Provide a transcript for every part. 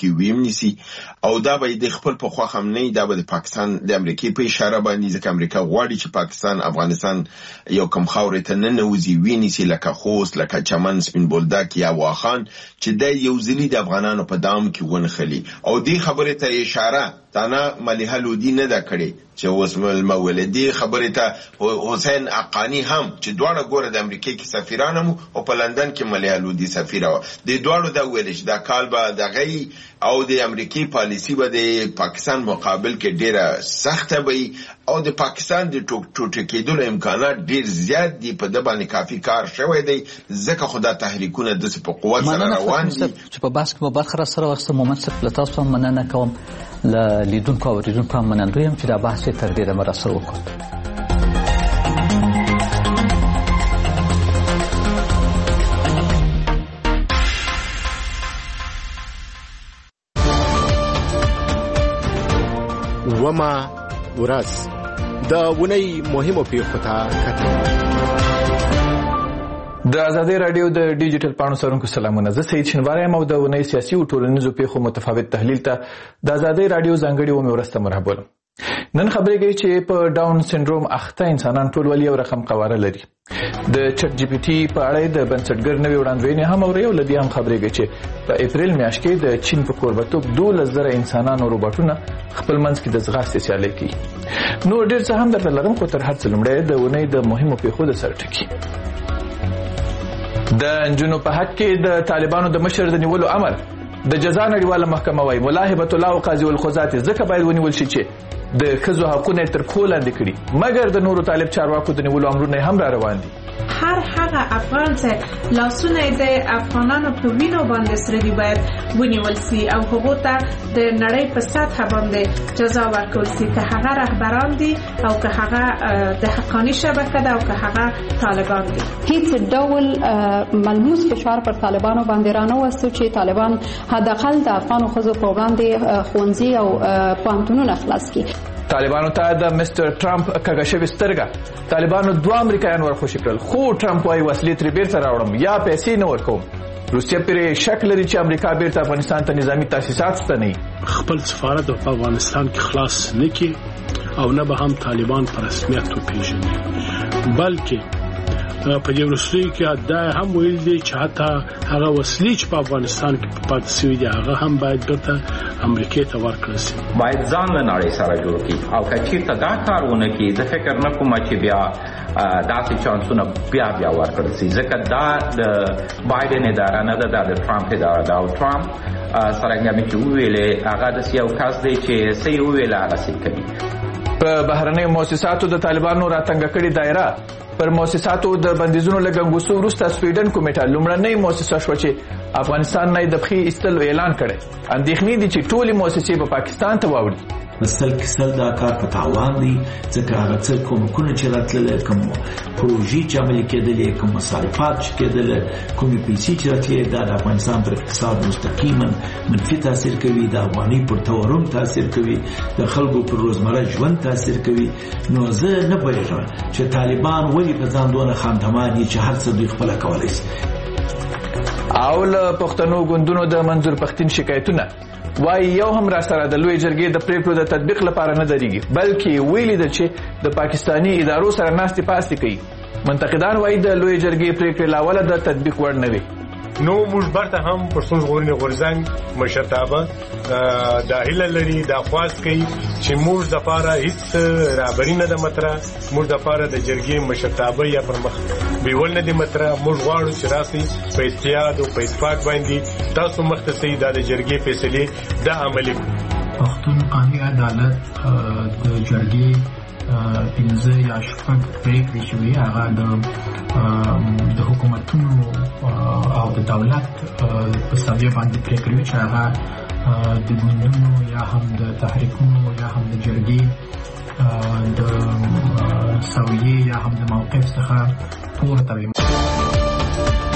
کې ویم نسی او دا به د خپل په خوا هم نه دا به د پاکستان د امریکای په اشاره باندې ځکه امریکا غواړي چې پاکستان افغانستان یو کم خاورې ته نه نوځي ویني لکه خوست لکه چمن سپین بولدک یا واخان چې د یو ځلی د افغانانو په دام کې ونخلي او دې خبره ته اشاره تانا مليحه لودي نه دا کړي چې اوس مولدي خبره ته حسین اقانی هم چې دواړه ګوره د امریکای کې سفیرانو او په لندن کې مليحه لودي سفیره و د دواړو دا ویل چې دا کال به دغه او د امریکای پالیسی به د پاکستان مقابل کې ډیره سخته وي او د پاکستان د ټوټه کېدلو امکانات ډیر زیات دي په د باندې کافي کار شوی دی ځکه خدا تحریکونه د په قوت سره روان دي چې په باسک په برخه سره واسطه مومنت څخه تاسو مننه کوم ل لیدونکو او اوریدونکو منندوی يم چې دا بحث تر ډیره مرسته وکړ. وما ورځ د ونی مهمو پیښو ته کتل. د آزادۍ رادیو د ډیجیټل پاڼو سرونکو سلامونه. زه سید شنواری یم او د ونی سیاسي او ټولنیزو پیښو متفاوت تحلیل ته د آزادۍ رادیو ځانګړي و مې ورسته مرحبا ولم. نن خبرې کوي چې په ډاون سنډروم اخته انسانان ټول ولې یو رقم قواره لري. د چټ جی پی ټي په اړه د بنسټګر نوې وړاندوینې هم اوري او لدی هم خبرې کوي چې په اپریل میاشت کې د چین په کوربتوب 12,000 انسانان او روباټونه خپل منځ کې د ځغاستې سیالي کوي. نو ډېر څه هم درته لرم خو تر هر څه لومړی د ونې د مهمو پیښو د سر ټکی. د انجونو په حق کې د طالبانو د مشر د نیولو امر د جزا نړیواله محکمه وايي ملاحبه الله او قاضي القضات ځکه باید ونیول شي چې د ښځو حقونه تر پښو لاندې کړي مګر د نورو طالب چارواکو د نیولو امرونه هم را روان دي. هر هغه افغان چې لاسونه د افغانانو په وینو باندې سره دی باید ونیول سي او هغه ته د نړۍ په سطح باندې جزا ورکول سي که هغه رهبران دي او که هغه د حقاني شبکه ده او که هغه طالبان دي. هیڅ ډول ملموس فشار پر طالبانو باندې رانه وستو چې طالبان حداقل د افغان ښځو په وړاندې ښوونځي او پوهنتونونه خلاص کړي. طالبانو ته د مستر ټرمپ کږه شوې سترګه طالبانو 2 امریکایان ورخوشي کړل خو ټرمپ وايي وسلې ترې بیرته راوړم یا پیسې نه ورکوم. روسیه پرې شک لري چې امریکا بیرته افغانستان ته نظامی تاسیسات ستنوي. خپل سفارت په افغانستان کې خلاص نه کی او نه به هم طالبان په رسمیت وپیژني بلکې په دې ورسوي کې دا هم ویل دي چې حتی هغه وسلې چې په افغانستان کې پاتې شوي دي هغه هم باید بیرته امریکا ته ورکړل شي. باید ځان له نړۍ سره جوړ کړي او که چېرته دا کارونه کوي زه فکر نه کوم چې بیا داسې چانسونه بیا ورکړل شي ځکه دا د بایدن اداره نه ده دا د ټرمپ اداره ده او ټرمپ څرنګه مې چې وویلې هغه داسې یو کس دی چې څه یې وویل هغسې کوي. په بهرنیو مؤسساتو د طالبانو راتنګه کړې دایره پر مؤسساتو د بندیزونو لګنګوسو وروسته سویډن کومیټه لومړنۍ مؤسسه شو چې افغانستان نه د پخې ایستلو اعلان کړي. اندېښنې دي چې ټولې مؤسسې په پاکستان ته واوړي. سل دا کار په تاوان دی ځکه هغه څه کومکونه چې راتلل کوم پروژې چې عملي کېدلې کوم مصارفات چې کېدل کومې پیسې چې راتلې دا د افغانستان پر اقتصاد مستقیما منفي تاثیر کوي د افغاني پر تورم تاثیر کوي د خلکو پر روزمره ژوند تاثیر کوي. نو زه نه پوهېږم چې طالبان ولې په ځان دونه خامتما دي چې هر څه دوی خپله کولی شي. او له پښتنو ګوندونو د منظور پښتین شکایتونه وای یو هم را سره د لوی جرګې د پریکړو د تطبیق لپاره نه درېږي بلکې ویلي ده چې د پاکستانی ادارو سره ناستې پاستې کوي. منتقدان وایي د لوی جرګې پریکړې لاوله د تطبیق وړ نه وي. نو موږ برته هم پښتون ژغورنې غورځنګ مشرتابه دا هیله لري دا خواست کوي چې موږ دپاره هیڅ رهبري نه ده مطرح موږ دپاره د جرګې مشرتابه یا پر مخ بیول نه دي مطرح. موږ غواړو چې راسئ په اتحاد او په اتفاق باندې تاسو مخته سئ دا د جرګې فیصلې دا عملي کړو. پښتون قانوني عدالت د جرګې 15 یا شپږ پریکړې چې وي هغه د حکومتونو او د دولت په سویه باندې پریکړې وي چې هغه د ګوندونو یا هم د تحریکونو یا هم د جرګې د سویې یا هم د موقف څخه پورته وي.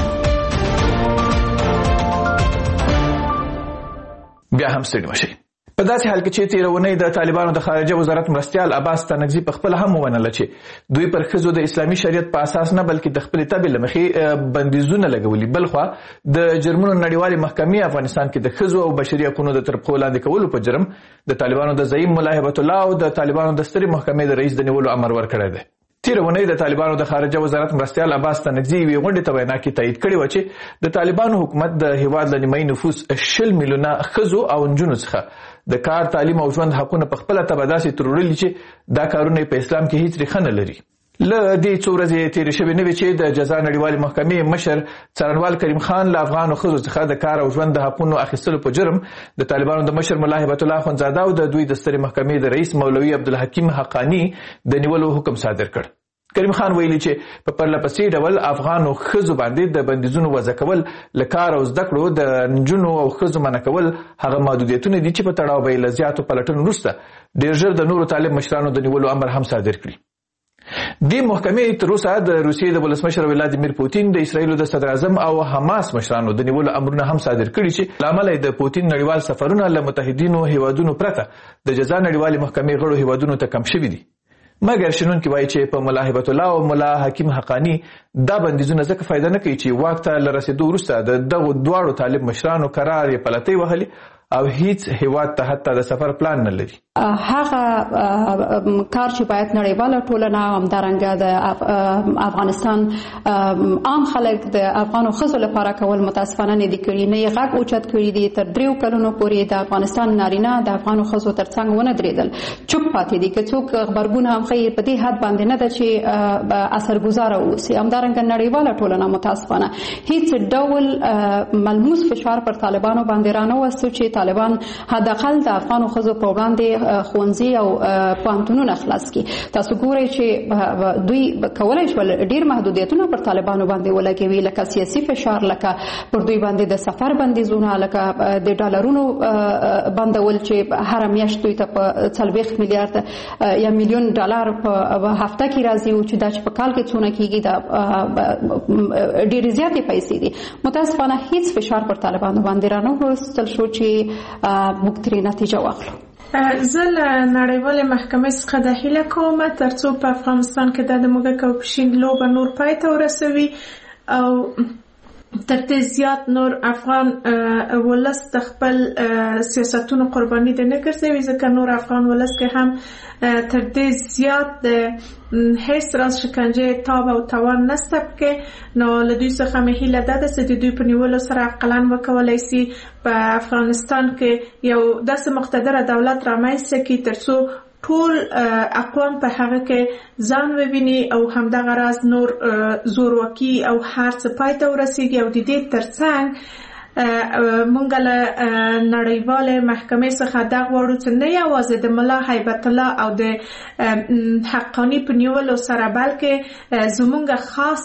بیا هم ستړي مشئ. په داسې حال کې چې تیرونی د طالبانو د خارجه وزارت مرستیال عباس ستانکزي په خپل هم ومنله چې دوی پر ښځو د اسلامي شریعت په اساس نه بلکې د خپلې طبع له مخې بندیزونه لګولي. بلخوا د جرمونو نړیوالې محکمې افغانستان کې د ښځو او بشري حقوقو د تر پښو لاندې کولو په جرم د طالبانو د زعیم ملا هبت الله او د طالبانو د سترې محکمې د رئیس د نیولو امر ورکړی دی. تیرونی د طالبانو د خارجه وزارت مرستیال عباس ستانکزي یوې غونډې ته وینا کې تایید کړې وه چې د طالبانو حکومت د هیواد له نیمایي نفوس 20 میلیونه ښځو او نجونو څخه د کار، تعلیم او ژوند حقونه په خپله طبع داسې تروړلي چې دا کارونه په اسلام کې هیڅ ریښه نه لري. له دې څو ورځې تېرې شوې نه وې چې د جزا نړیوالې محکمې مشر څارنوال کریم خان له افغانو ښځو څخه د کار او ژوند د حقونو اخیستلو په جرم د طالبانو د مشر ملا هبت الله اخندزاده او د دوی د سترې محکمې د رئیس مولوي عبدالحکیم حقانی د نیولو حکم صادر کړ. کریم خان ویلي چې په پرله پسې ډول افغانو ښځو باندې د بندیزونو وضع کول، له کار او زده کړو د نجونو او ښځو منع کول هغه محدودیتونه دي چې په تړاو به یې له زیاتو پلټنو وروسته ډېر ژر د نورو طالب مشرانو د نیولو امر هم صادر کړي. دې محکمې تر اوسه د روسیې د ولسمشر ولادیمیر پوتین، د اسرائیلو د صدر اعظم او حماس مشرانو د نیولو امرونه هم صادر کړي چې له امله د پوتین نړیوال سفرونه له متحدینو هیوادونو پرته د جزا نړیوالې محکمې غړو هیوادونو ته کم شوي دي. مګر شنونکي وایي چې په ملا هبت الله او ملا حکیم حقانی دا بندیزونه ځکه فایده نه کوي چې واک ته له رسېدو وروسته د دغو دواړو طالب مشرانو قرار یې پلتۍ وهلي او هیڅ هیواد ته حتی د سفر پلان نه لري. هغه کار چې باید نړیواله ټولنه همدارنګه د افغانستان عام خلک د افغانو ښځو لپاره کول متاسفانه نه دي کړي، نه یې غږ اوچت کړي دي. تر 3 کلونو پورې د افغانستان نارینه د افغانو ښځو تر څنګ ونه درېدل، چوپ پاتې دي. که څوک خبرګون هم ښیي په دې حد باندې نه ده چې اثرګذاره اوسي. همدارنګه نړیواله ټولنه متاسفانه هیڅ ډول ملموس فشار پر طالبانو باندې رانهوسته چې طالبان حداقل د افغانو ښځو په وړاندې ښوونځي او پوهنتونونه خلاص کړي. تاسو ګورئ چې دوی کولی شول ډېر محدودیتونه پر طالبانو باندې ولګوي، لکه سیاسي فشار، لکه پر دوی باندې د سفر بندیزونه، لکه د ډالرونو بندول چې هره میاشت دوی ته په 40 میلیارد یا میلیون ډالر په هفته کې راځي او چې دا چې په کال کې څونه کېږي دا ډېرې زیاتې پیسې دي. متاسفانه هیڅ فشار پر طالبانو باندې رانهوستل شو چې موږ ترې نتیجه واخلو. زه له نړیوالې محکمې څخه د هیله کوم ترڅو په افغانستان کې د موږک او پښین لوبه نور پای ته ورسوي او تر دې زیات نور افغان ولس د خپل سیاستونو قرباني دې نه ګرځوي، ځکه نور افغان ولس کې هم تر دې زیات د هیڅ راز شکنجې تاب او توان نسته کې. نو له دوی څخه مې هیله ده چې د دوی په نیولو سره عقلاً وکولای شي په افغانستان کې یو داسې مقتدره دولت رامنځته کړي ترڅو ټول اقوام په هغه کې ځان وویني او همدغه راز نور زورواکي او هر څه پای ته ورسیږي. او د دې ترڅنګ مونږ له نړیوالې محکمې څخه دا غواړو چې نه یوازې د ملا هیبت الله او د حقانی په نیولو سره بلکې زمونږ خاص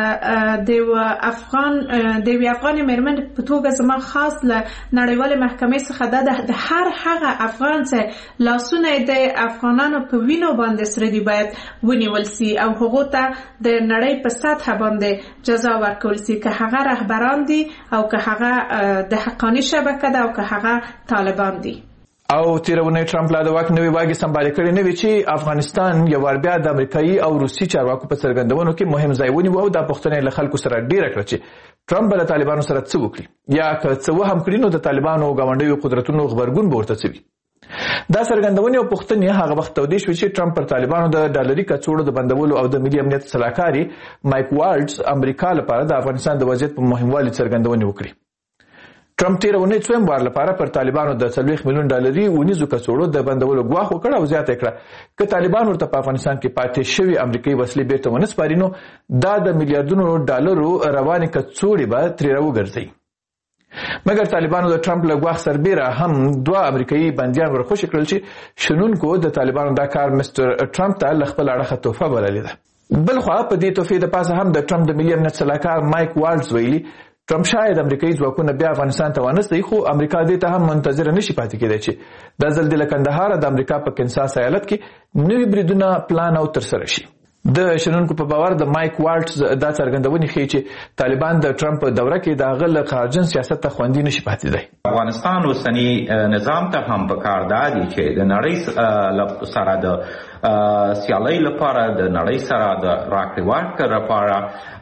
د افغان میرمن په توګه زما خاص له نړیوالې محکمې څخه دا د هر هغه افغان چې لاسونه د افغانانو په وینو باندې سره دي باید ونیول سي او هغو ته د نړۍ په سطح باندې جزا ورکول سي، که هغه رهبران دي او که هغه د حقانی شبکه ده او که هغه طالبان دي. او تیرونی ټرمپ لا د واک نوې واګې سمبالې کړې نه وي چې افغانستان یو وار بیا د امریکایي او روسي چارواکو په څرګندونو کې مهم ځای ونیو او دا پوښتنه له خلکو سره ډیره کړه چې ټرمپ به له طالبانو سره څه وکړي یا که څه هم کړي نو د طالبانو ګاونډیو قدرتونو غبرګون به ورته څه وي. دا څرګندونې او پوښتنې هغه وخت تودې شوې چې ټرمپ پر طالبانو د ډالري کڅوړو د بندولو او د ملي امنیت سلاکاري مایک والټز امریکا لپاره د افغانستان د وضعیت په مهموالي څرګندونې وکړي. ټرمپ تیرونی څویم بار لپاره پر طالبانو د 40 میلیون ډالري ونیزو کڅوړو د بندولو ګواښ وکړ او زیاته کړه چې طالبان ورته په افغانستان کې پاتې شوی امریکایي وسلې بیرته ونه سپاري نو دا د میلیارډونو ډالرو روانې کڅوړې به ترې راوګرځي. مګر طالبانو د ټرمپ له ګواښ سربیره هم 2 امریکایي بندیان ورخوشي کړل چې شنونکو د طالبانو دا کار مستر ټرمپ ته له خپل اړخه تحفه بللې ده. بلخوا په دې تحفې د پاسه هم د ټرمپ د ملي امنیت سلاکار مایک والټز ویلي ټرمپ شاید امریکایي ځواکونه بیا افغانستان ته وانستي، خو امریکا دې ته هم منتظره نشي پاتې کېدای چې د زلزلې کندهار د امریکا په کنساس ایالت کې نوي بریدونه پلان او ترسره شي. د شنونکو په باور د مایک والټز دا څرګندونې ښیي چې طالبان د ټرمپ په دوره کې د هغه له قهرجن سیاست ته خوندي نشي پاتې دی. افغانستان اوسني نظام ته هم پکار دی چې د نړۍ سره د سیالۍ لپاره د نړۍ سره د راکړې ورکړې لپاره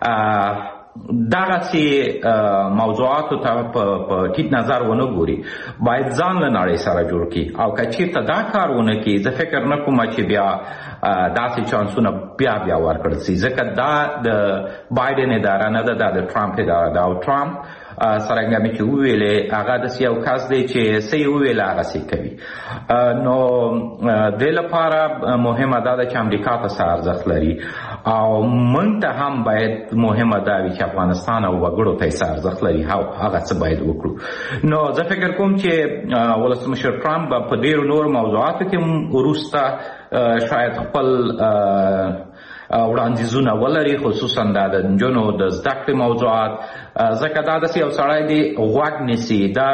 دغسې موضوعاتو ته په ټیټ نظر ونه ګوري، باید ځان له نړۍ سره جوړ کړي او که چېرته دا کار ونه کړي زه فکر نه کوم چې بیا داسې چانسونه بیا ورکړل شي، ځکه دا د بایډن اداره نه ده، دا د ټرمپ اداره ده او ټرمپ څرنګه مې چې وویلې هغه داسې یو کس دی چې څه یې وویل هغسې کوي. نو دې لپاره مهمه دا ده چې امریکا ته څه ارزښت لري او موږ ته هم باید مهمه دا وي چې افغانستان او وګړو ته څه ارزښت لري او هغه څه باید وکړو. نو زه فکر کوم چې ولسمشر ټرمپ په ډېرو نورو موضوعاتو کې وروسته شاید خپل وړاندیزونه ولري، خصوصا دا د نجونو د زده کړې موضوعات، ځکه دا داسې یو سړی دی غوږ نیسي، دا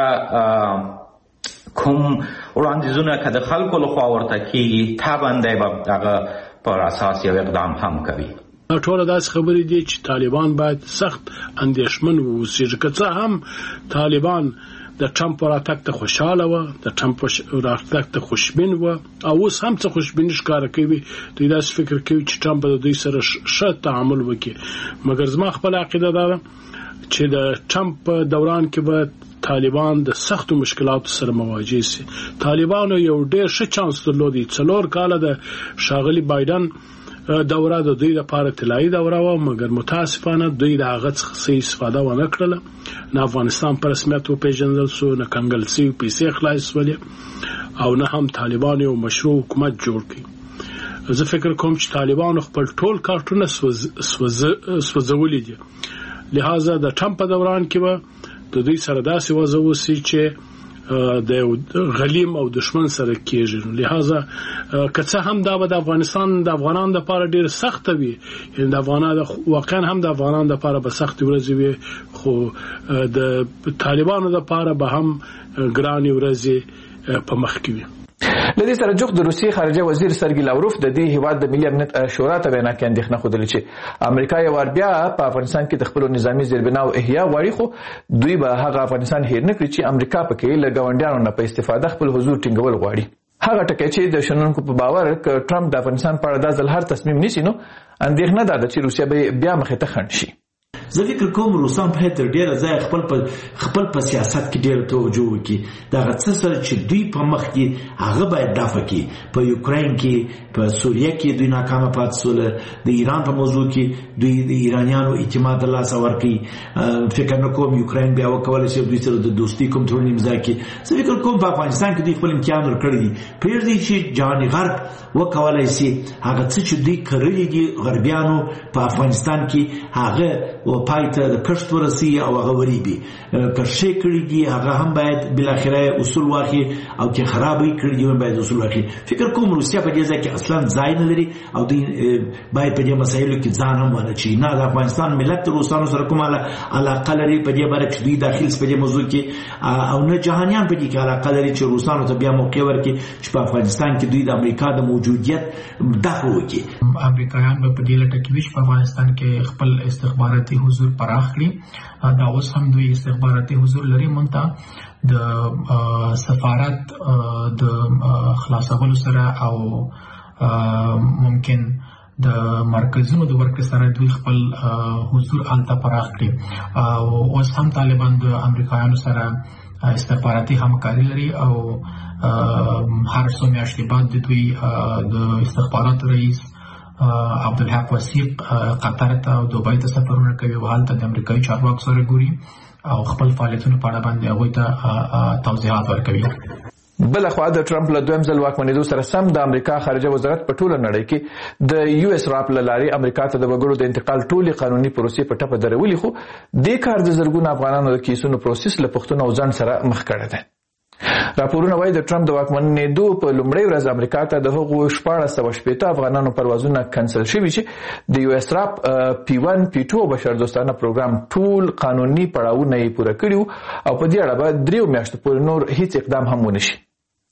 کوم وړاندیزونه که د خلکو لخوا ورته کېږي طبعا دی به هغه پر اساس یو اقدام هم کوي. ټوله داسې خبرې دي چې طالبان باید سخت اندېښمن واوسي، که څه هم طالبان د ټرمپ راتګ ته خوشحاله وه، د ټرمپ راتګ ته خوشبین وه او اوس هم څه خوشبیني ښکاره کوي، دوی داسې فکر کوي چې ټرمپ به د دوی سره ښه تعامل وکړي. مګر زما خپله عقیده دا ده چې د ټرمپ په دوران کې به طالبان د سختو مشکلاتو سره مواجه شي. طالبانو یو ډېر ښه چانس درلودی، 4 کاله د ښاغلي بایډن دوره د دوی لپاره طلایي دوره وه، مګر متاسفانه دوی د هغه څخه صحیح استفاده ونه کړله، نه افغانستان په رسمیت وپېژندل سو، نه کنګل سوي پیسې خلاص شولې او نه هم طالبان یو مشروع حکومت جوړ کړي. زه فکر کوم چې طالبانو خپل ټول کارټونه سوځولي دي، لہذا د ټرمپ په دوران کې به د دوی سره داسې وضع وسي چې د غلیم او دشمن سره کېږي. لہذا که څه هم دا به د افغانانو لپاره ډېر سخته وي، یعنې د افغانانو واقعا هم د افغانانو لپاره به سختې ورځې وي، خو د طالبانو لپاره به هم ګرانې ورځې په مخ کې وي. لدې سره جوخت د روسیې خارجه وزیر سرګي لاوروف د دې هیواد د ملي امنیت شورا ته وینا کې اندېښنه ښودلې چې امریکا یو وار بیا په افغانستان کې د خپل نظامی زیربناو احیا غواړي، خو دوی به هغه افغانستان هیر نه کړي چې امریکا پکې له ګاونډیانو نه په استفاده خپل حضور ټینګول غواړي. هغه ټکی چې د شنونکو په باور ک ټرمپ د افغانستان په اړه د ځل هر تصمیم نیسي، نو اندېښنه ده چې روسیا به بیا مخې ته خنډ شي. زه فکر کوم روسان باید تر ډیره ځای خپل په سیاست کې ډیره توجه وکړي، دغه څه سره چې دوی په مخ کې هغه باید دفع کړي. په یوکرین کې، په سوریه کې دوی ناکامه پاتې شول، د ایران په موضوع کې دوی د ایرانیانو اعتماد له لاسه ورکړي. فکر نه کوم یوکرین بیا وکولی شي دوی سره د دوستي کوم تړون امضا کړي. زه فکر کوم په افغانستان کې دوی خپل امتحان ورکړی دی، پرېږدي چې جهان غرب وکولی شي هغه څه چې دوی کرلي دي غربیانو په افغانستان کې هغه پای ته د کښت ورسي او هغه وریبي کښې کړي دي، هغه هم باید بالاخره اصول واخلي او چې خرابې کړي دي باید اصول واخلي. فکر کوم روسیا په دې ځای کې اصلا ځای نه لري او دوی باید په دې مسایلو کې ځان هم ونه چي. نه د افغانستان ملت روسانو سره کومه علاقه لري په دې باره چې دوی داخل په دې موضوع کې، او نه جهانیان په دې کې علاقه لري چې روسانو ته بیا موقع ورکړي چې په افغانستان کې دوی د امریکا د موجودیت دفع وکړي. امریکایان په دې لټه کې په افغانستان کې خپل استخباراتي حضور پراخ کړي. دا اوس هم دوی استخباراتي حضور لري، مونږ د سفارت د خلاصولو سره او ممکن د مرکزونو د ورکړې سره دوی خپل حضور هلته پراخ کړي. اوس هم طالبان د امریکایانو سره استخباراتي همکاري لري او هر څو میاشتې بعد د دوی د استخباراتو رئیس عبدالحق وثیق قطر ته او دوبۍ ته سفرونه کوي او هلته د امریکایي چارواکو سره ګوري او خپل فعالیتونو په اړه باندې هغوی ته توضیحات ورکوي. بل خو د ټرمپ له دویم ځل واکمنېدو سره سم د امریکا خارجه وزارت په ټوله نړۍ کې د یو اس راپ لاري امریکا ته د وګړو د انتقال ټولي قانوني پروسې په ټپه درولې، خو د کار د زرګونو افغانانو د کیسونو پروسس له پښتون او ځان سره مخ کړی دی. راپورونه وايي د ټرمپ د واکمنېدو په لومړۍ ورځ امریکا ته د هغو 1480 افغانانو پروازونه کنسل شوي چې د یو اس راپ P1 P2 بشردوستانه پروګرام ټول قانوني پړاوونه یې پوره کړي او په دې اړه به 3 میاشتو پورې نور هیڅ اقدام هم ونشي.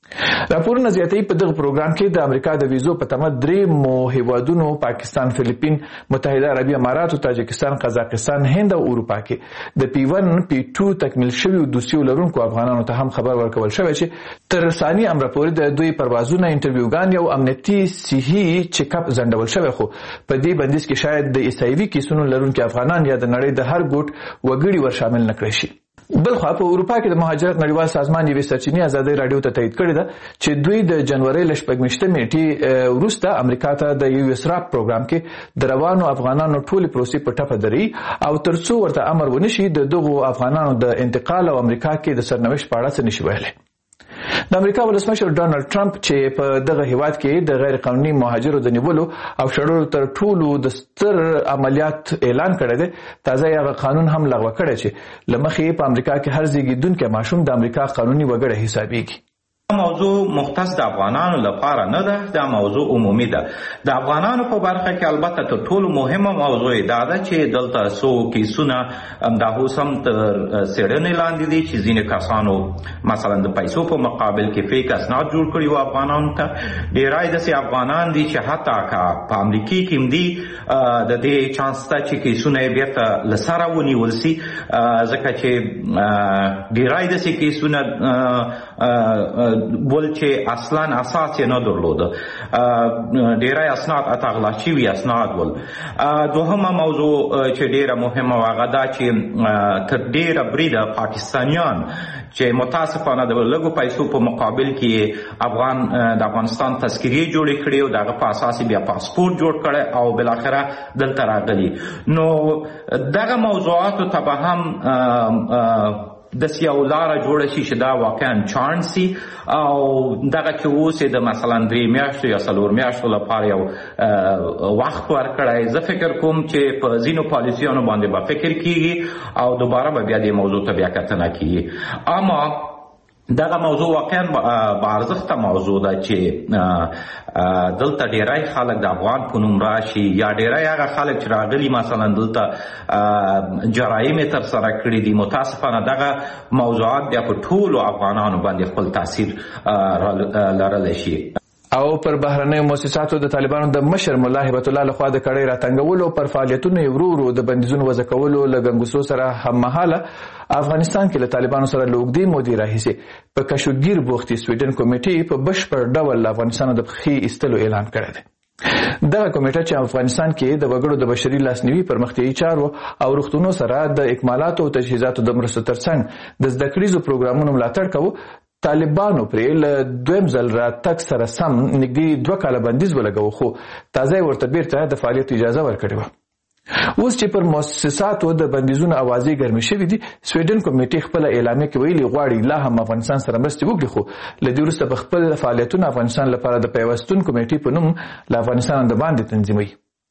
راپورونه زیاتوي په دغه پروګرام کې د امریکا د ویزو په تمه 3 هیوادونو پاکستان، فلیپین، متحده عربي امارات، تاجکستان، قزاقستان، هند او اروپا کې د P1 P2 تکمیل شوی دوسیو لرونکو افغانانو ته هم خبر ورکول شوی چې تر ثاني امر پورې د دوی پروازونه، انټرویوګان او امنیتي صحي چیک اپ ځنډول شوی، خو په دې بندیز کې شاید د ایسایوي کیسونو لرونکو افغانان یا د نړۍ د هر ګوټ وګړي ور شامل نکړي شي. بلخوا په اروپا کې د مهاجرت نړیوال سازمان یوې سرچینې ازادي رادیو ته تایید کړی ده چې دوی د جنوري ل 16 نیټې وروسته امریکا ته د یو اسراف پروګرام کې د روانو افغانانو ټولې پروسې په ټپه دري او ترڅو ورته امر ونشي د دغو افغانانو د انتقال او امریکا کې د سرنوشت په اړه څه نشي ویلي. د امریکا ولسمشر ډانلډ ټرمپ چې په دغه هیواد کې د غیر قانوني مهاجرو د نیولو او شړلو تر ټولو د ستر عملیات اعلان کړی دی، تازه یې قانون هم لغوه کړی چې لمخې په امریکا کې هر زیږیدونکی ماشوم د امریکا قانوني وګړی حسابيږي. موضوع مختص د افغانانو لپاره نه ده، دا موضوع عمومي ده. د افغانانو په برخه کې البته تر ټولو مهمه موضوع دا ده چې دلته څو کیسونه دا اوس هم تر څېړنې لاندې دي چې ځینې کسانو مثلا د پیسو په مقابل کې فیک اسناد جوړ کړي وو افغانانو ته. ډېری داسې افغانان دي چې حتی که په امریکا کې هم دي د دې چانس شته چې کیسونه یې بیرته له سره ونیول سي، ځکه چې ډېری داسې کیسونه بول چې اصلا اساس نه درلوده، ډیری اسناد اتغلا شوي اسناد ول. دوهمه موضوع چې ډیره مهمه واغه دا چې تر ډیره بریده پاکستانیان چې متاسفانه د لږو پیسو په مقابل کې د افغانستان تذکیرې جوړې کړې او دغه په اساس بیا پاسپورت جوړ کړي او بالاخره دلته راغلي. نو دغه موضوعاتو ته به هم د سیاو لاره جوړه شي چې دا واقعا چانس سي او دغه چې اوس د مثلا 3 میاشتو یا 4 میاشتو لپاره یو وخت ورکړی. زه فکر کوم چې په ځینو پالیسیانو باندې به فکر کیږي او دوباره به بیا د موضوع ته بیا کتنه کیږي. اما دغه موضوع واقعا با ارزښته موضوع ده چې دلته ډیری خلک د افغان په نوم راشي یا ډیری هغه خلک چې راغلي مثلا دلته جرایم یې ترسره کړي دي. متاسفانه دغه موضوعات بیا په ټولو افغانانو باندې خپل تاثیر لرلی شي. او پر بهرنیو مؤسساتو د طالبانو د مشر مولا هبت الله لخوا د کړۍ راتنګولو پر فعالیتونو ورو د بندیزونو وضع کولو له ګنګوسو سره هممهاله افغانستان کې له طالبانو سره لوګدي مودي راهیسي په کشوګیر بوختي سویډن کمیټې په بشپړ ډول افغانستان د خې استلو اعلان کړی دی. دغه کمیټه چې افغانستان کې د وګړو د بشري لاسنیوي پرمختیایي چارو او روغتونونو سره د اکمالاتو او تجهیزاتو د مرستو ترڅنګ د زده کړیزو پروګرامونو ملاتړ کوي، طالبانو پرې له دویم ځل راتګ سره سم نږدې 2 کاله بندیز ولګاوه، خو تازه ورته بیرته د فعالیت اجازه ورکړې وه. اوس چې پر مؤسساتو د بندیزونو اوازې ګرمې شوې دي، سویډن کمیټې خپل اعلامیه کې ویلي غواړي لا هم افغانستان سره مرستې وکړي، خو له دې وروسته په خپل فعالیتونه افغانستان لپاره د پیوستون کمیټې په نوم له افغانستان د باندې تنظیموي.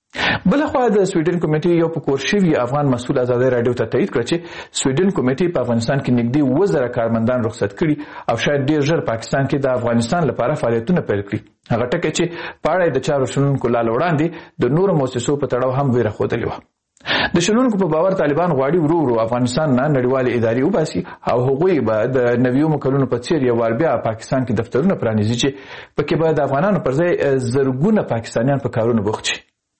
بلخوا د سویډن کمیټې یو په کور شوي افغان مسؤل ازادي رادیو ته تایید کړ چې سویډن کمیټې په افغانستان کې نږدې 1000 کارمندان رخصت کړي او شاید ډیر ژر پاکستان کې د افغانستان لپاره فعالیتونه پیل کړي. هغه ټکي چې په اړه د چارو شنونکو لاله وړاندې د نورو مؤسسو په تړاو هم ویره ښودلې وه. د شنونکو په باور طالبان غواړي ورو افغانستان نه نړیوالې ادارې وباسي او هغوی به د 90 کلونو په څیر یو وار بیا پاکستان کې دفترونه پرانیزي چې پکې به د افغانانو پر ځای زرګونه پاکستانیان په کارونو بوخت شي.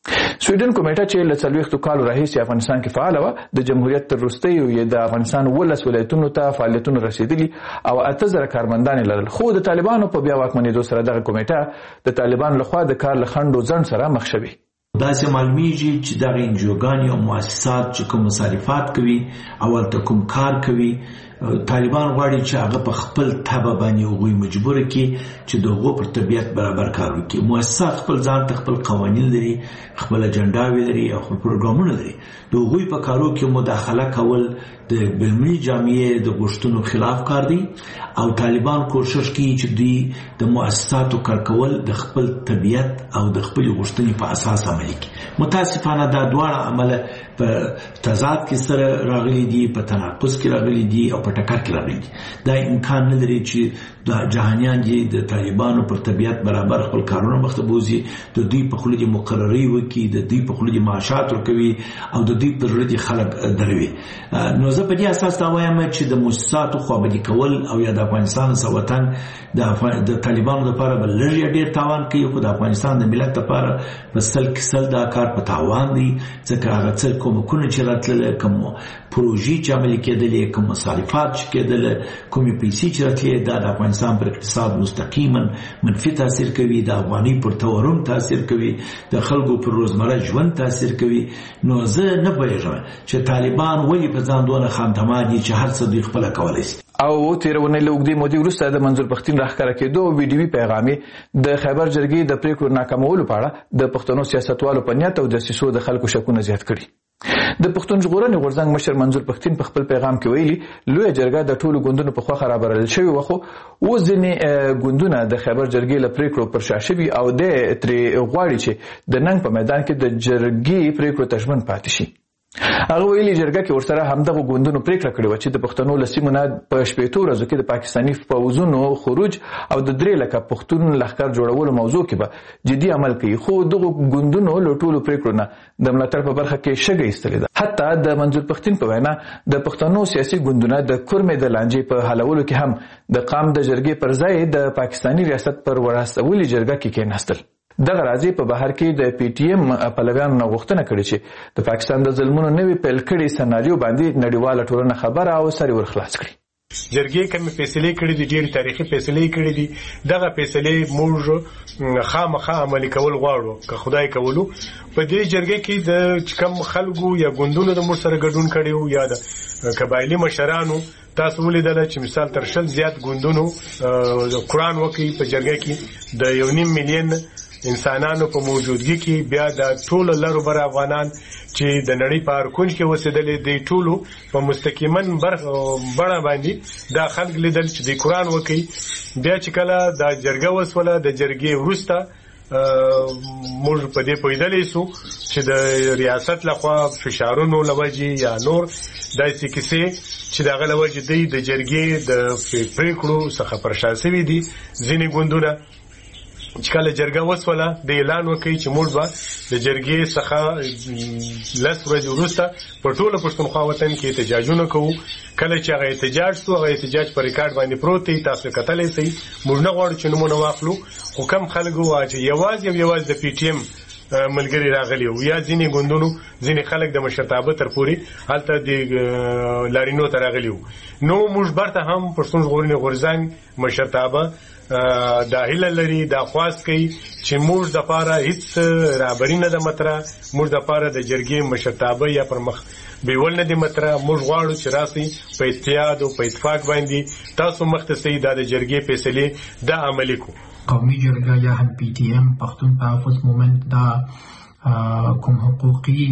سویډن کمیټه چې له 40 کالو راهیسې افغانستان کې فعال وه، د جمهوریت تر وروستیو یې د افغانستان 12 ولایتونو ته فعالیتونه رسیدلي او 8000 کارمندان لرل، خو د طالبانو په بیا واکمنېدو سره دغه کمیټه د طالبانو لخوا د کار له خنډ او ځنډ سره مخ شوې. داسې معلومیږي چې دغه انجوګانې او مؤسسات چې کوم مصارفات کوي او هلته کوم کار کوي، طالبان غواړي چې هغه په خپل تبه باندې هغوی مجبور کړي چې د هغو پر طبیعت برابر کار وکړي. مؤسسات خپل ځان ته خپل قوانین لري، خپل اجنډاوې لري او خپل پروګرامونه لري. د هغوی په کارو کې مداخله کول د بینالمللي جامعې د غوښتنو خلاف کار دی او طالبان کوشش کوي چې دوی د مؤسساتو کار کول د خپل طبیعت او د خپل غوښتنې په اساس عملي کړي. متاسفانه دا دواړه عمله په تضاد کې سره راغلي دي، په تناقض کې راغلي دي او په په ټکر کې راغلي. دا امکان نه لري چې د جهانیان دي د طالبانو پر طبيعت برابر خپل کارونه مخته بوزي، د دوی په خلک مقرري وکي، د دوی په خلک معاشات ورکوي او د دوی پر ردي خلک دروي. نو زه په دې اساس دا وایم چې د موسساتو خوابدي کول او یا د افغانستان سوتن د طالبانو لپاره بل لږ ډیر تاوان کوي، خو د افغانستان د ملت لپاره بسل کسل دا کار په تاوان دی، ځکه هغه څه کومکونه چې راتلل، کوم پروژې چې عملي کېدلې، کوم مصارفات چې کېدل، کومې پیسې چې راتلې، دا د افغانستان پر اقتصاد مستقیما منفي تاثیر کوي، د افغاني پر تورم تاثیر کوي، د خلکو پر روزمره ژوند تاثیر کوي. نو زه نه پوهیږم چې طالبان ولې په ځان دونه خامتما دي چې هر څه دوی خپله کولی شي. او تیرونه له اوږدې مودې وروسته د منظور پښتین راښکاره کېدو ویډیوي پیغامې د خیبر جرګې د پریکړو ناکامولو په اړه د پښتنو سیاستوالو په نیت او دسیسو د خلکو شکونه زیات کړي. د پښتون ژغورنې غورځنګ مشر منظور پښتین په خپل پیغام کې ویلي لویه جرګه د ټولو ګوندونو په خوا رابرل شوې وه، خو اوس ځینې ګوندونه د خیبر جرګې له پریکړو پر شا شوي او دی ترې غواړي چې د ننګ په میدان کې د جرګې پریکړو ته ژمن پاتې شي. هغه ویلي جرګه کې ورسره همدغه ګوندونو پریکړه کړې وه چې د پښتنو له سیمو نه په 14 ورځو کې د پاکستاني پوځونو خروج او د 3 لکه پښتون لښکر جوړولو موضوع کې به جدي عمل کوي، خو دغه ګوندونو له ټولو پریکړو نه د ملاتړ په برخه کې شګه ایستلې ده. حتی د منظور پښتین په وینا د پښتنو سیاسي ګوندونه د کورمې د لانجې په حلولو کې هم د قام د جرګې پر ځای د پاکستاني ریاست پر وراستولي جرګه کې کېناستل. دغه راځي په بهر کې د پی ټی ایم پلویانو نه غوښتنه کړې چې د پاکستان د ظلمونو نوي پیل کړي سناریو باندې نړیواله ټولنه خبره او سری ورخلاص کړي. جرګې کومې فیصلې کړې دي، ډېر تاریخي فیصلې کړې دي. دغه فیصلې موږ خامخا عملي کول غواړو که خدای کولو. په دې جرګې کې د کم خلکو یا ګوندونو د موږ سره ګډون کړي یا د قبایلي مشرانو تاسو ولیدل چې مثال تر 100 زیات ګوندونو قرآن وکي په جرګې کې د 1.5 ملیون انسانانو په موجودګي کې بیا د ټولو لرو بر افغانان چې د نړۍ په هر کونج کې اوسېدلې دي ټولو په مستقیمن بڼه باندې دا خلک لیدل چې د قرآن وکي. بیا چې کله دا جرګه وسوله د جرګې وروسته موږ په دې پوهېدلی سو چې د ریاست لخوا فشارونو لوجې یا نور داسې کیسې چې دغه لوجې دی د جرګې د پریکړو څخه پر شا سوي دي. ځینې ګوندونه چې کله جرګه وسوله د اعلان وکړي چې موږ به د جرګې څخه 10 ورځې وروسته په ټوله پښتونخوا وطن کې احتجاجونه کوو. کله چې هغه احتجاج سو، هغه احتجاج په ریکارډ باندې پروت دی، تاسو کتلی سئ. موږ نه غواړو چې نومونه واخلو، خو کم خلک وو چې یوازې د پی ټی ایم ملګری راغلی وو یا ځینې ګوندونو ځینې خلک د مشرتابه تر پورې هلته د لارینو ته راغلي وو. نو موږ برته هم پښتون ژغورنې غورځنګ مشرتابه دا هیله لري، دا خواست کوي چې موږ د پاره هیڅ رابري نه ده مطرح، موږ د پاره د جرګې مشرتابه یا پر مخ بیول نه دي مطرح. موږ غواړو چې راسي په اتحاد او په اتفاق باندې تاسو مخته سي د جرګې فیصلې د عملي کو. قومي جرګه یا هم پی ټی ایم پښتون تحفظ مومنت دا کوم حقوقي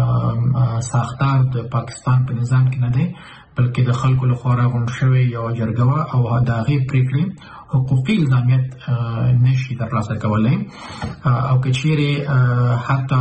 ساختار د پاکستان په نظام کې نه دی، بلکې د خلکو لخوا راغونډ شوی یو جرګه او د هغې پریکړې حقوقي الزامیت نشي ترلاسه کولی. او که چیرې حتی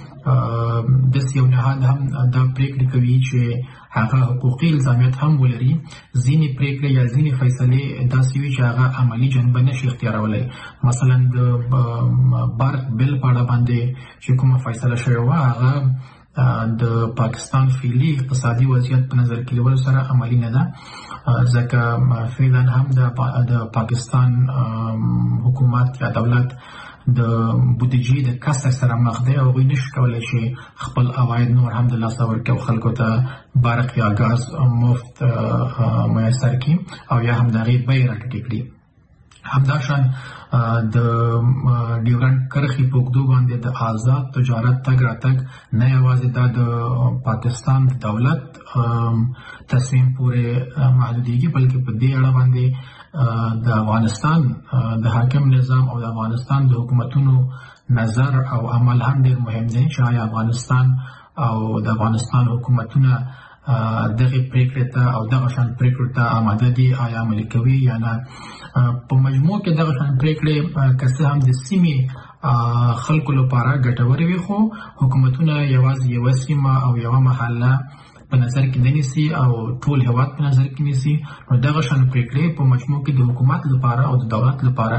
داسې یو نهاد هم دا پریکړې کوي چې هغه حقوقي الزامیت هم ولري، ځینې پریکړې یا ځینې فیصلې داسې وي چې هغه عملي جنبه نشي اختیارولی. مثلا د برق بل په اړه باندې چې کومه فیصله شوې وه هغه د پاکستان فعلي اقتصادي وضعیت په نظر کې نیولو سره عملي نه ده، ځکه فعلا هم د پاکستان حکومت یا دولت د بودیجې د کسر سره مخ دی او هغوی نشي کولی چې خپل عواید نور هم د لاسه ورکړي او خلکو ته برق یا ګاز مفت میسر کړي او یا هم د هغې بیې راټیټې کړي. همداشان د ډیورنډ کرښې په اوږدو باندې د آزاد تجارت تګ راتګ نه یوازې دا د پاکستان د دولت تصمیم پورې محدودېږي، بلکې په دې اړه باندې د افغانستان د حاکم نظام او د افغانستان د حکومتونو نظر او عمل هم ډېر مهم دی چې آیا افغانستان او د افغانستان حکومتونه دغه پریکړې ته او دغه شان پریکړو ته آماده دي، آیا عملي کوي یا نه. په مجموع کې دغه شان پریکړې که څه هم د سیمې خلکو لپاره ګټورې وي، خو حکومتونه یوازې یوه سیمه او یوه محله په نظر کې نه نیسي او ټول هیواد په نظر کې نیسي، نو دغه شان پریکړې په مجموع کې د حکومت لپاره او د دولت لپاره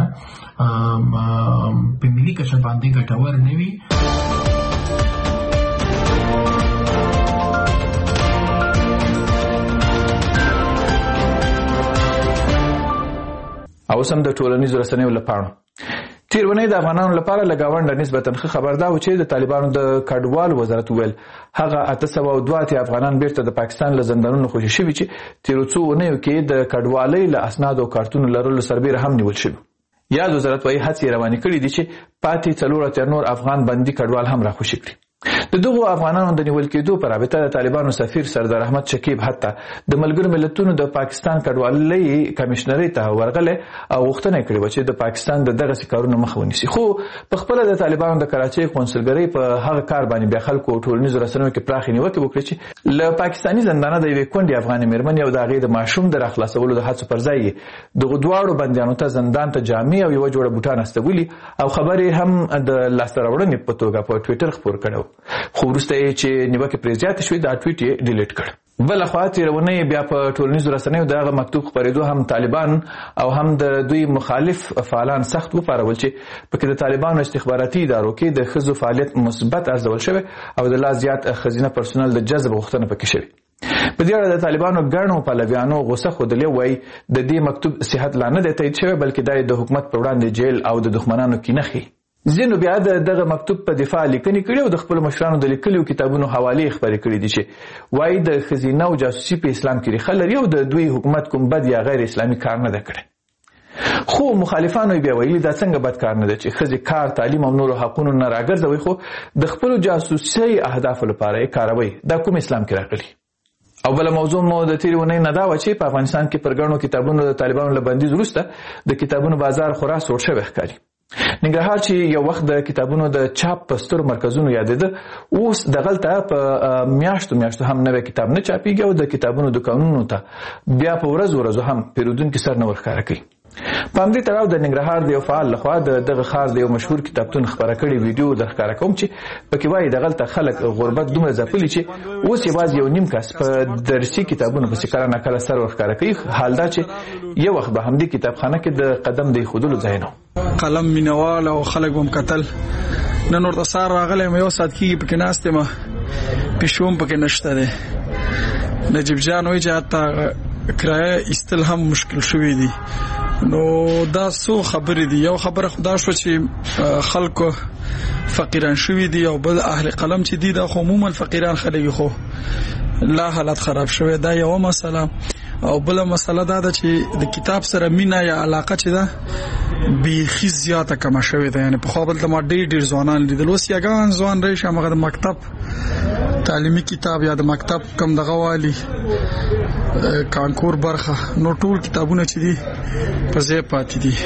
په ملي کچه باندې ګټور نه وي. او سم د ټولنیزو رسنیو لپاره تیرونی د افغانانو لپاره لګاونډ نسبتاً ښه خبر دا و چې د طالبانو د کډوال وزارت ویل هغه 802 افغانان بیرته د پاکستان له زندانونو خوشي شوي چې تیرو څو اونیو کې د کډوالۍ له اسناد او کارتونو لرلو سربیره هم نیول شوي. یاد وزارت وايي هڅې روانې کړي دي چې پاتې 4 نور افغان بندي کډوال هم راخوشي کړي. د دغو افغانانو د نیول کېدو پر رابطه د طالبانو سفیر سردار احمد شکیب حتی د ملګرو ملتونو د پاکستان کډوالۍ کمشنري ته ورغله او غوښتنه کړې و چې د پاکستان د دغه کارونو مخه ونیسي. خو په خپل د طالبانو د کراچۍ قونسلګرۍ په هغه کار باندې بیا خلکو ټولنیزو رسنیو کې پراخې نیوکې وکړې چې له پاکستاني زندانه د یوې کونډې افغاني مېرمنې او د هغې د ماشوم د راخلاصولو د هڅو پر ځای دغو دواړو بندیانو ته زندان ته جامې او یوه جوړه بوټان استولي او خبرې هم د لاسته راوړنې په توګه په ټویټر خپور کړی. خو وروسته چې نیوکې پرې زیاتې شوې دا ټویټ یې ډیلیټ کړ. بل خوا تیرونی بیا په ټولنیزو رسنیو دغه مکتوب خپرېدو هم طالبان او هم د دوی مخالف فعالان سخت وپارول چې پکې د طالبانو استخباراتي ادارو کې د ښځو فعالیت مثبت ارزول شوی او د لا زیات ښځینه پرسونل د جذب غوښتنه پکې شوې. په دې اړه د طالبانو ګڼو پلویانو غوسه ښودلې وایي د دې مکتوب صحت لا نه دی تایید شوی بلکې دا د حکومت په وړاندې جیل او د دښمنانو کینه ښیي. ځینو بیا دغه مکتوب په دفاع لیکنې کړي او د خپلو مشرانو د لیکلو کتابونو حوالې خپرې کړي دي چې وایي د ښځینه او جاسوسي په اسلام کې ریښه لري او د دوی حکومت کوم بد یا غیر اسلامي کار نه دی کړی. خو مخالفانو بیا ویلي دا څنګه بد کار نه دی چې ښځې کار تعلیم او نورو حقونو نه راګرځوي خو د خپلو جاسوسۍ اهدافو لپاره یې کاروي. دا کوم اسلام کې راغلي؟ او بل موضوع مو د تیرې اونۍ نه دا وه چې په افغانستان کې پر ګڼو کتابونو د طالبانو له بندیز وروسته د کتابونو بازار خورا سوړ شوی ښکاري. ننګرهار چې یو وخت د کتابونو د چاپ په سترو مرکزونو یادېده اوس دغلته په میاشتو هم نوی کتاب نه چاپیږي او د کتابونو دکانونو ته بیا په ورځو هم پیرودونکي سر نه ورښکاره کوي. په همدې تړاو د ننګرهار د یو فعال لخوا دغه ښار د یو مشهور کتابتون خپاره کړې ویډیو درښکاره کوم چې پکې وایي دغلته خلک غربت دومره ځپلي چې اوس یوازې یو نیم کس په درسي کتابونو پسې کله ناکله سر ورښکاره کوي. حال دا چې یو وخت به همدې کتابخانه کې د قدم د ایښودلو ځای نه قلم مینوال او خلک به م کتل. نن ورته سهار راغلی یم یو ساعت کېږي پکې ناست یم پیشو هم پکې نشته دی. نجیب جان وایي چې حتی کرایه ایستل هم مشکل شوي دي. نو دا څو خبرې دي. یو خبره خدا شو چې خلکو فقیران شوي دي او بل اهل قلم چې دي دا خو عموما فقیران خلک خو لا حالت خراب شوی. دا یو مسله. او بل مسله دا ده چې د کتاب سره مینا یا علاقه چې ده بیخي زیاته کمه شوې ده. یعنی په خو بل ته ما ډېر ځوانان لیدل اوس یګان ځوان راشي هغه د مکتب تعلیمي کتاب یا د مکتب کم دغه والی کانکور برخه نو ټول کتابونه چې دي په ځای پاتې دي.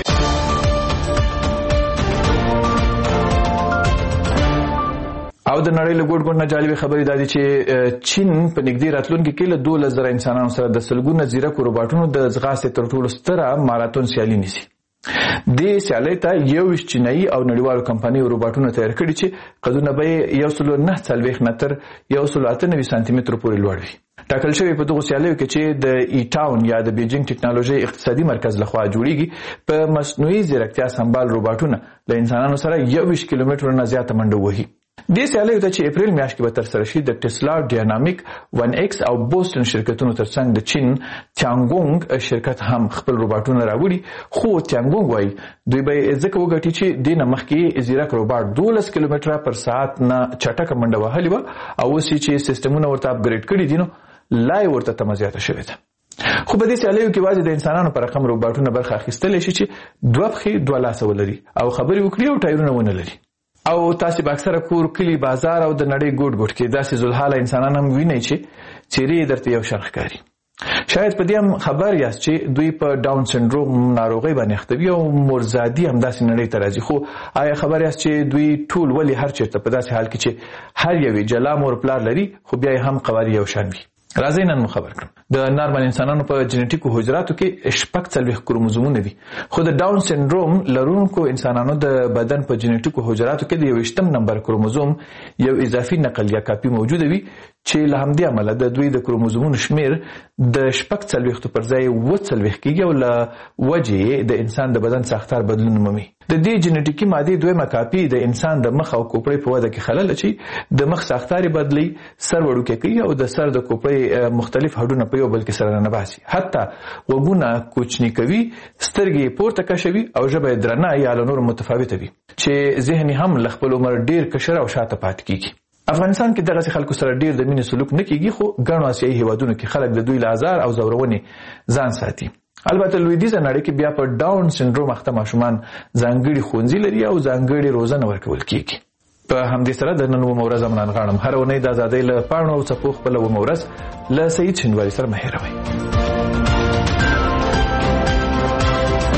او د نړۍ له ګوټ ګوټ نه جالبې خبرې دا دي چې چین په نږدې راتلونکي کې له 12,000 انسانانو سره د سلګونه ځیرکو روباټونو د ځغاستې تر ټولو ستره ماراتون سیالي نیسي. دې سیالۍ ته 21 چینایي او نړیوالو کمپنیو روباټونه تیار کړي چې قدونه به 1.9 نه تر 1.98 سانتي مترو پورې لوړ وي. ټاکل شوی په دغه سیالیو کې چې د ای ټاون یا د بیجینګ ټکنالوژي اقتصادي مرکز لخوا جوړیږي په مصنوعي ځیرکتیا سمبال روباټونه له انسانانو سره 21 کیلومتر نه زیاته منډه وهي. دې سیالیو ته چې اپریل میاشت کې به ترسره شي د ټسلا، ډاینامیک، 1X او بوسټن شرکتونو ترڅنګ د چین تیانګونګ شرکت هم خپل روباټونه راوړي. خو تیانګونګ وایي دوی به ځکه وګټي چې دینه مخکې زیرک روباټ 12 کیلومتره پر ساعت نه چټکه منډه وهلې وه او اوس چې سیستمونه ورته اپګریډ کړي دي نو لای ورته تمه زیاته شوې ده. خو په دې سیالیو کې واځي د انسانانو پر رقم روباټونه برخه اخیستلی شي چې 2 پښې 2 لاسه ولري او خبرې وکړي او ټایرونه ونه لري. او تاسو به اکثره کور، کلی، بازار او د نړۍ ګوټ ګوټ کې داسې ذوالحاله انسانان هم وینئ چې څیرې درته یو شان ښکاري. شاید په دې هم خبر یاست چې دوی په ډاون سنډروم ناروغۍ باندې اخته وي او مرزادي هم داسې نړۍ ته راځي. خو آیا خبر یاست چې دوی ټول ولې هر چېرته په داسې حال کې چې هر یوې جلا مور پلار لري خو بیا هم قوارې یو شان وي؟ راځئ نن مو خبر کړم. د نارمل انسانانو په جنټیکو حجراتو کې 46 کروموزومونه دي، خو د ډاون سنډروم لرونکو انسانانو د بدن په جنټیکو حجراتو کې د 28 نمبر کروموزوم یو اضافي نقلیه کاپي موجوده وي چې له همدې امله د دوی د کروموزومونو شمیر د 46 پر ځای 40 کېږي او له وجې د انسان د بدن ساختار بدلون مومي. د دې جنټیکي مادې دویمه کاپي د انسان د مخ او کوپړې په وده کې خلل اچي، د مخ ساختار بدلی، سر وړوکی کوي او د سر د کوپړې مختلف هډونه په یو بل کې سره نه باسي، حتی وګونه کوچني کوي، سترګې پورته کشوي او ژبه درنه یا له نور متفاوته وي چې ذهني هم له خپل عمر ډیر کشر او شاته پاتې کیږي. افغانستان کې دغه خلکو سره ډیر د مینې سلوک نه کیږي، خو ګڼو آسیایي هیوادونو کې خلک د دوی له آزار او ځورونې ځان ساتي. البته لویدیځه نړۍ کې بیا په ډاون سنډروم اخته ماشومان ځانګړي ښوونځي لري او ځانګړي روزنه ورکول کیږي. په همدې سره د نن ومه ورځ منان غاړم هر اونۍ د ازادۍ له پاڼو او څپو خپله ومه ورځ له سعید شینواري سره مه هېروئ.